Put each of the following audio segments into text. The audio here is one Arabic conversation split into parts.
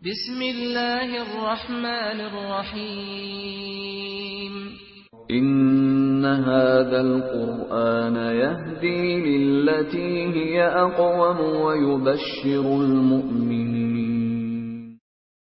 بسم الله الرحمن الرحيم إن هذا القرآن يهدي للتي هي أقوم ويبشر المؤمنين.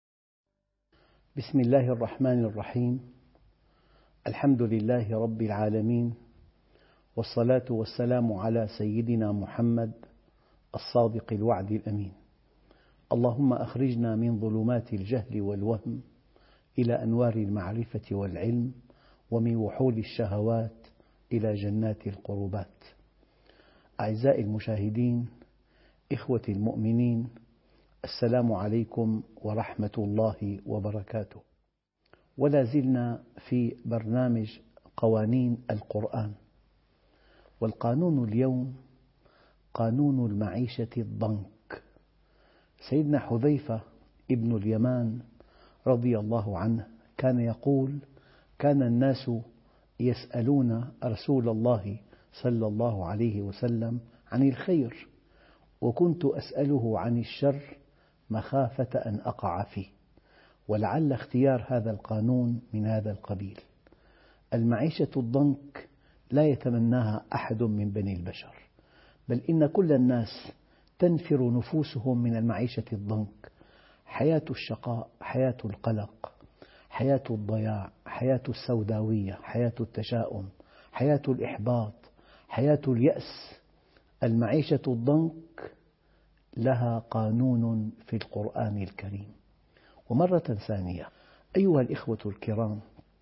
بسم الله الرحمن الرحيم. الحمد لله رب العالمين، والصلاة والسلام على سيدنا محمد الصادق الوعد الأمين. اللهم أخرجنا من ظلمات الجهل والوهم إلى أنوار المعرفة والعلم، ومن وحول الشهوات إلى جنات القربات. أعزائي المشاهدين، إخوتي المؤمنين، السلام عليكم ورحمة الله وبركاته. ولا زلنا في برنامج قوانين القرآن، والقانون اليوم قانون المعيشة الضنك. سيدنا حذيفة ابن اليمان رضي الله عنه كان يقول: كان الناس يسألون رسول الله صلى الله عليه وسلم عن الخير، وكنت أسأله عن الشر مخافة أن أقع فيه. ولعل اختيار هذا القانون من هذا القبيل. المعيشة الضنك لا يتمناها أحد من بني البشر، بل إن كل الناس تنفر نفوسهم من المعيشة الضنك. حياة الشقاء، حياة القلق، حياة الضياع، حياة السوداوية، حياة التشاؤم، حياة الإحباط، حياة اليأس. المعيشة الضنك لها قانون في القرآن الكريم. ومرة ثانية أيها الإخوة الكرام،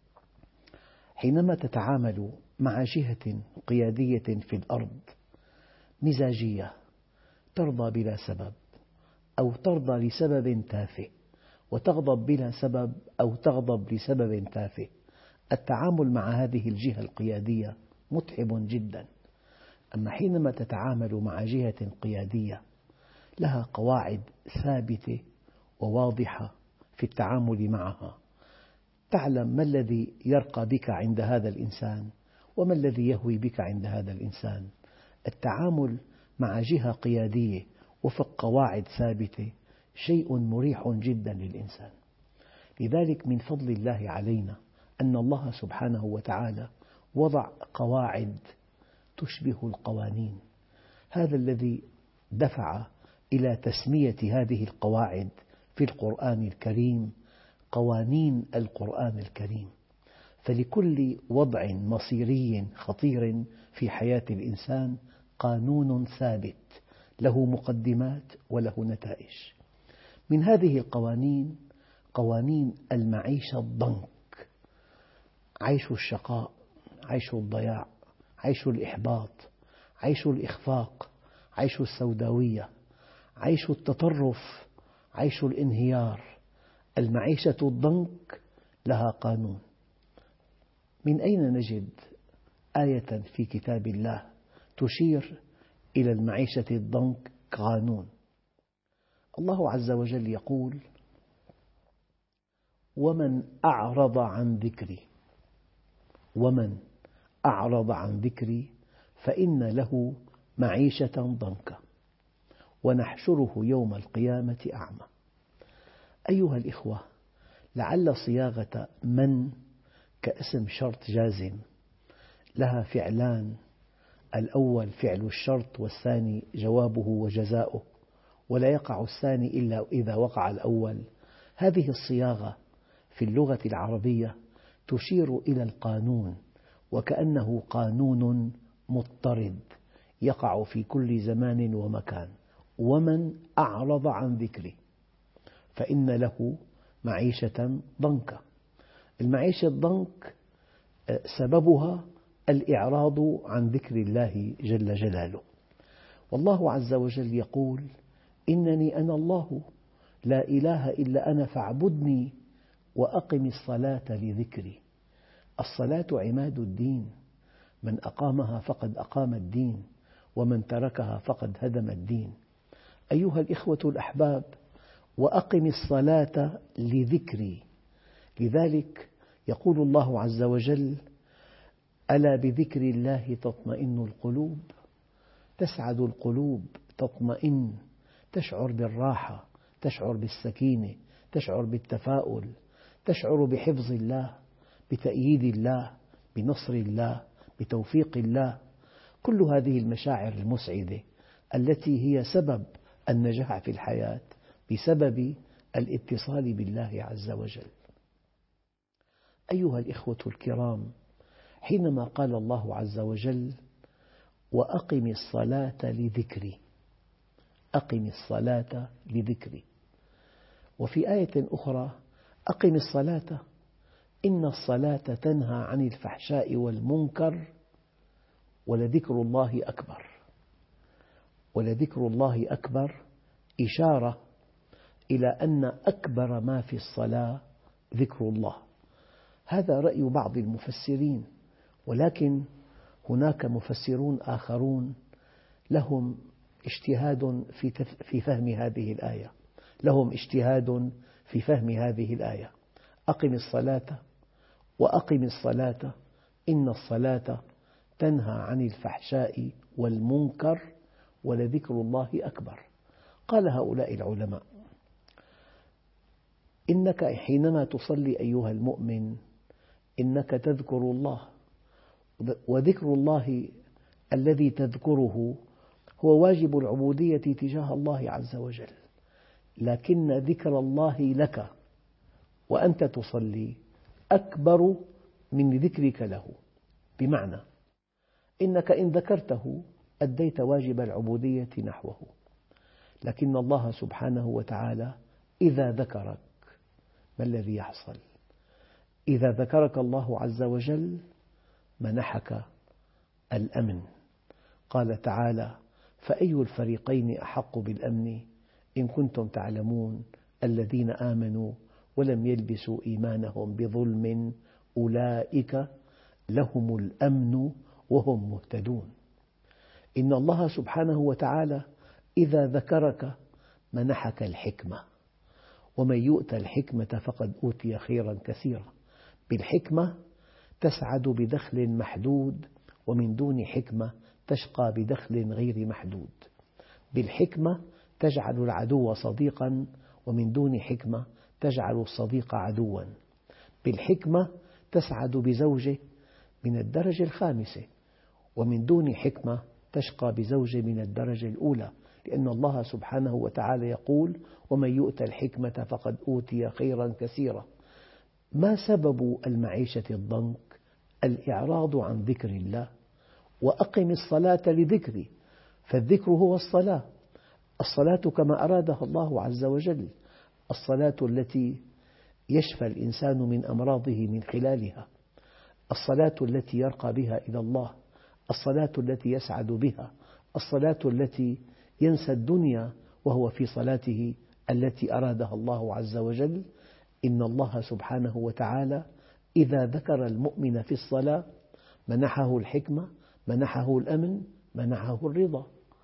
حينما تتعامل مع جهة قيادية في الأرض مزاجية، ترضى بلا سبب أو ترضى لسبب تافه، وتغضب بلا سبب أو تغضب لسبب تافه، التعامل مع هذه الجهة القيادية متعب جدا. أما حينما تتعامل مع جهة قيادية لها قواعد ثابتة وواضحة في التعامل معها، تعلم ما الذي يرقى بك عند هذا الإنسان وما الذي يهوي بك عند هذا الإنسان. التعامل مع جهة قيادية وفق قواعد ثابتة شيء مريح جدا للإنسان. لذلك من فضل الله علينا أن الله سبحانه وتعالى وضع قواعد تشبه القوانين. هذا الذي دفع إلى تسمية هذه القواعد في القرآن الكريم قوانين القرآن الكريم. فلكل وضع مصيري خطير في حياة الإنسان قانون ثابت له مقدمات وله نتائج. من هذه القوانين قوانين المعيشة الضنك: عيش الشقاء، عيش الضياع، عيش الإحباط، عيش الإخفاق، عيش السوداوية، عيش التطرف، عيش الانهيار. المعيشة الضنك لها قانون. من أين نجد آية في كتاب الله تشير إلى المعيشة الضنك قانون؟ الله عز وجل يقول: ومن أعرض عن ذكري، ومن أعرض عن ذكري فإن له معيشة ضنكا ونحشره يوم القيامة أعمى. أيها الإخوة، لعل صياغة من كاسم شرط جازم لها فعلان: الأول فعل الشرط، والثاني جوابه وجزاؤه، ولا يقع الثاني إلا إذا وقع الأول. هذه الصياغة في اللغة العربية تشير إلى القانون، وكأنه قانون مضطرد يقع في كل زمان ومكان. ومن أعرض عن ذكري فإن له معيشة ضنكا. المعيشة الضنك سببها الإعراض عن ذكر الله جل جلاله. والله عز وجل يقول: إنني أنا الله لا إله إلا أنا فاعبدني وأقم الصلاة لذكري. الصلاة عماد الدين، من أقامها فقد أقام الدين، ومن تركها فقد هدم الدين. أيها الإخوة الأحباب، وأقم الصلاة لذكري. لذلك يقول الله عز وجل: ألا بذكر الله تطمئن القلوب. تسعد القلوب، تطمئن، تشعر بالراحة، تشعر بالسكينة، تشعر بالتفاؤل، تشعر بحفظ الله، بتأييد الله، بنصر الله، بتوفيق الله. كل هذه المشاعر المسعدة التي هي سبب النجاح في الحياة بسبب الاتصال بالله عز وجل. أيها الإخوة الكرام، حينما قال الله عز وجل: وأقم الصلاة لذكري، أقم الصلاة لذكري، وفي آية أخرى: أقم الصلاة إن الصلاة تنهى عن الفحشاء والمنكر ولذكر الله أكبر. ولذكر الله أكبر إشارة إلى أن أكبر ما في الصلاة ذكر الله. هذا رأي بعض المفسرين، ولكن هناك مفسرون آخرون لهم اجتهاد في فهم هذه الآية، لهم اجتهاد في فهم هذه الآية. أقم الصلاة وأقم الصلاة إن الصلاة تنهى عن الفحشاء والمنكر ولذكر الله أكبر. قال هؤلاء العلماء: إنك حينما تصلي أيها المؤمن إنك تذكر الله، وذكر الله الذي تذكره هو واجب العبودية تجاه الله عز وجل، لكن ذكر الله لك وأنت تصلي أكبر من ذكرك له. بمعنى إنك إن ذكرته أديت واجب العبودية نحوه، لكن الله سبحانه وتعالى إذا ذكرك ما الذي يحصل؟ إذا ذكرك الله عز وجل منحك الأمن. قال تعالى: فأي الفريقين أحق بالأمن إن كنتم تعلمون الذين آمنوا ولم يلبسوا إيمانهم بظلم أولئك لهم الأمن وهم مهتدون. إن الله سبحانه وتعالى إذا ذكرك منحك الحكمة، ومن يؤت الحكمة فقد أوتي خيرا كثيرا. بالحكمة تسعد بدخل محدود، ومن دون حكمة تشقى بدخل غير محدود. بالحكمة تجعل العدو صديقا، ومن دون حكمة تجعل الصديق عدوا. بالحكمة تسعد بزوجة من الدرجة الخامسة، ومن دون حكمة تشقى بزوجة من الدرجة الأولى، لأن الله سبحانه وتعالى يقول: ومن يؤت الحكمة فقد أوتي خيرا كثيرا. ما سبب المعيشة الضنك؟ الإعراض عن ذكر الله. وأقم الصلاة لذكري، فالذكر هو الصلاة. الصلاة كما أرادها الله عز وجل، الصلاة التي يشفى الإنسان من أمراضه من خلالها، الصلاة التي يرقى بها إلى الله، الصلاة التي يسعد بها، الصلاة التي ينسى الدنيا وهو في صلاته التي أرادها الله عز وجل. إن الله سبحانه وتعالى إذا ذكر المؤمن في الصلاة منحه الحكمة، منحه الأمن، منحه الرضا،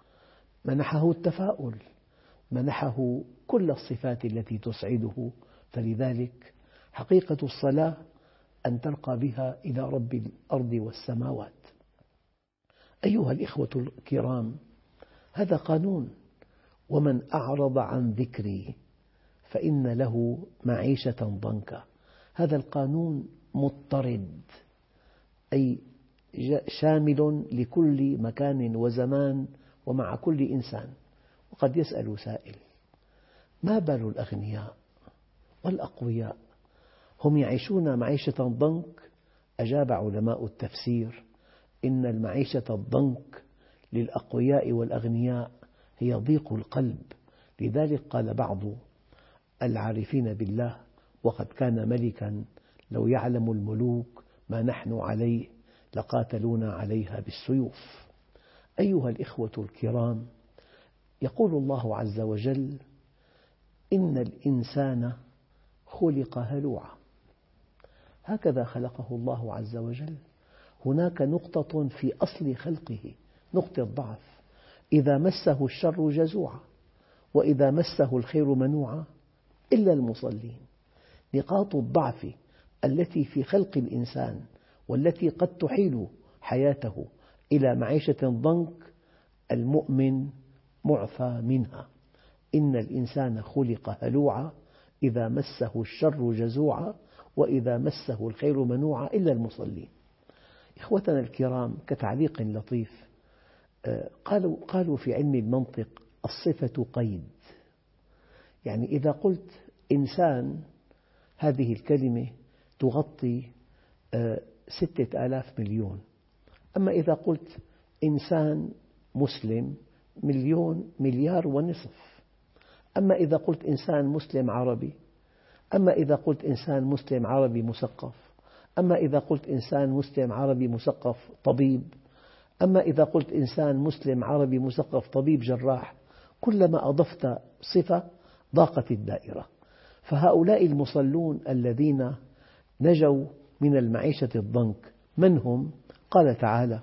منحه التفاؤل، منحه كل الصفات التي تسعده. فلذلك حقيقة الصلاة أن ترقى بها إلى رب الأرض والسماوات. أيها الإخوة الكرام، هذا قانون: ومن أعرض عن ذكري فإن له معيشة ضنكا. هذا القانون مضطرد، أي شامل لكل مكان وزمان ومع كل إنسان. وقد يسأل سائل: ما بال الأغنياء والأقوياء هم يعيشون معيشة ضنك؟ أجاب علماء التفسير: إن المعيشة الضنك للأقوياء والأغنياء هي ضيق القلب. لذلك قال بعض العارفين بالله: وقد كان ملكا لو يعلم الملوك ما نحن عليه لقاتلونا عليها بالسيوف. أيها الإخوة الكرام، يقول الله عز وجل: إن الإنسان خلق هلوعا. هكذا خلقه الله عز وجل. هناك نقطة في أصل خلقه، نقطة ضعف: إذا مسه الشر جزوعا، وإذا مسه الخير منوعا، إلا المصلين. نقاط الضعف التي في خلق الإنسان والتي قد تحيل حياته إلى معيشة ضنك المؤمن معفى منها. إن الإنسان خلق هلوعا، إذا مسه الشر جزوعا وإذا مسه الخير منوعا إلا المصلين. إخوتنا الكرام، كتعليق لطيف، قالوا في علم المنطق الصفة قيد، يعني إذا قلت إنسان هذه الكلمة تغطي 6,000 مليون، أما إذا قلت إنسان مسلم مليون مليار ونصف، أما إذا قلت إنسان مسلم عربي، أما إذا قلت إنسان مسلم عربي مثقف، أما إذا قلت إنسان مسلم عربي مثقف طبيب، أما إذا قلت إنسان مسلم عربي مثقف طبيب جراح، كلما أضفت صفة ضاقت الدائرة. فهؤلاء المصلون الذين نجوا من المعيشة الضنك من هم؟ قال تعالى: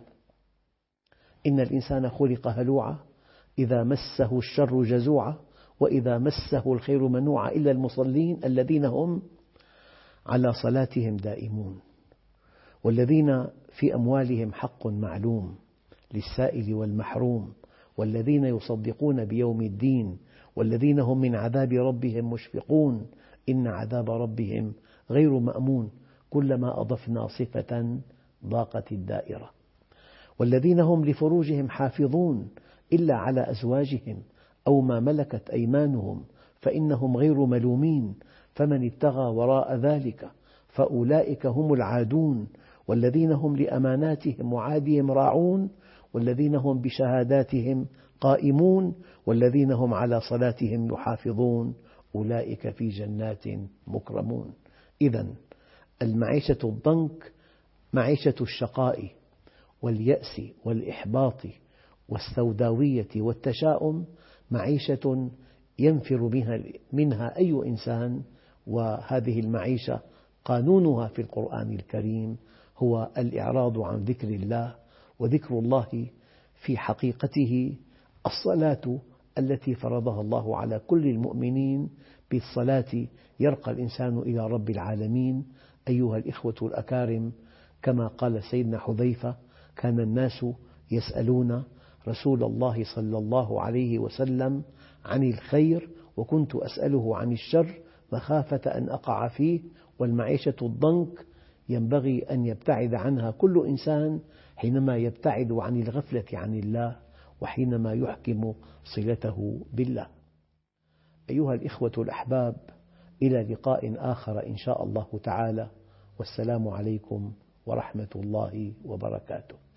إن الإنسان خلق هلوعا إذا مسه الشر جزوعا وإذا مسه الخير منوعا إلا المصلين الذين هم على صلاتهم دائمون والذين في أموالهم حق معلوم للسائل والمحروم والذين يصدقون بيوم الدين والذين هم من عذاب ربهم مشفقون إن عذاب ربهم غير مأمون. كلما أضفنا صفة ضاقت الدائرة. والذين هم لفروجهم حافظون إلا على أزواجهم أو ما ملكت أيمانهم فإنهم غير ملومين فمن ابتغى وراء ذلك فأولئك هم العادون. والذين هم لأماناتهم وعهدهم راعون والذين هم بشهاداتهم قائمون والذين هم على صلاتهم يحافظون أولئك في جنات مكرمون. إذن المعيشة الضنك معيشة الشقاء واليأس والإحباط والسوداوية والتشاؤم، معيشة ينفر منها أي إنسان، وهذه المعيشة قانونها في القرآن الكريم هو الإعراض عن ذكر الله، وذكر الله في حقيقته الصلاة التي فرضها الله على كل المؤمنين. بالصلاة يرقى الإنسان إلى رب العالمين. أيها الإخوة الأكارم، كما قال سيدنا حذيفة: كان الناس يسألون رسول الله صلى الله عليه وسلم عن الخير وكنت أسأله عن الشر مخافة أن أقع فيه. والمعيشة الضنك ينبغي أن يبتعد عنها كل إنسان حينما يبتعد عن الغفلة عن الله وحينما يحكم صلته بالله. أيها الإخوة الأحباب، إلى لقاء آخر إن شاء الله تعالى، والسلام عليكم ورحمة الله وبركاته.